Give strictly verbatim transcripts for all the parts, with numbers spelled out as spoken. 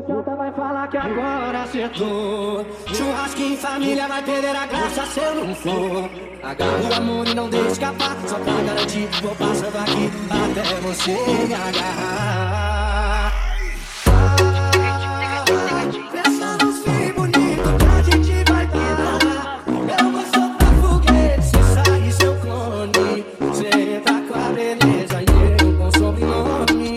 chata vai falar que agora acertou. Churrasco em família vai perder a graça se eu não for. Agarra o amor e não deixe escapar, só pra garantir, vou passando aqui até você me agarrar. Pensa nos filhos bonitos que a gente vai dar. Eu vou soltar foguete se sair seu clone. Você tá com a beleza e eu com sobrenome.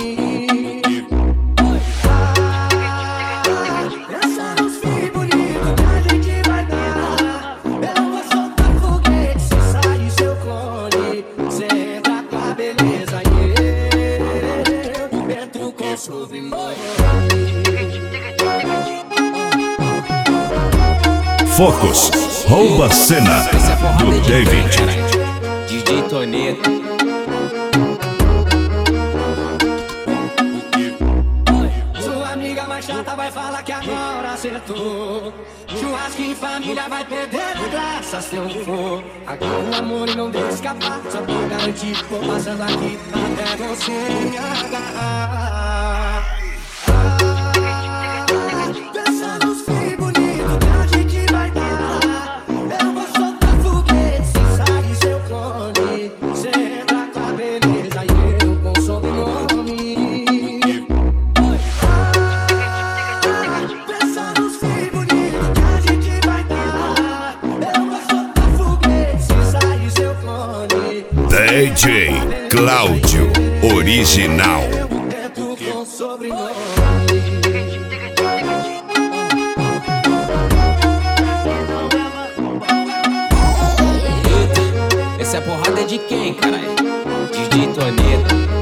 Pensa nos filhos bonitos que a gente vai dar. Eu vou soltar foguete se sair seu clone. Você tá com a beleza e eu entro com sobrenome. Focus, rouba a cena do David. D J Toneto. Sua amiga mais chata vai falar que agora acertou. Churrasco em família vai perder a graça se eu for. Agarra o amor e não deixe escapar, só pra garantir, vou passando aqui até você me agarrar. Pensa nos filhos bonitos que a gente vai dar. Eu vou soltar foguete se sair seu clone. Você tá com a beleza e eu com sobrenome. Pensa nos filhos bonitos que a gente vai dar. Eu vou soltar foguete se sair seu clone. D J Cláudio Original. Eu entro com sobrenome. Essa é porrada de quem, caralho? D J Toneto.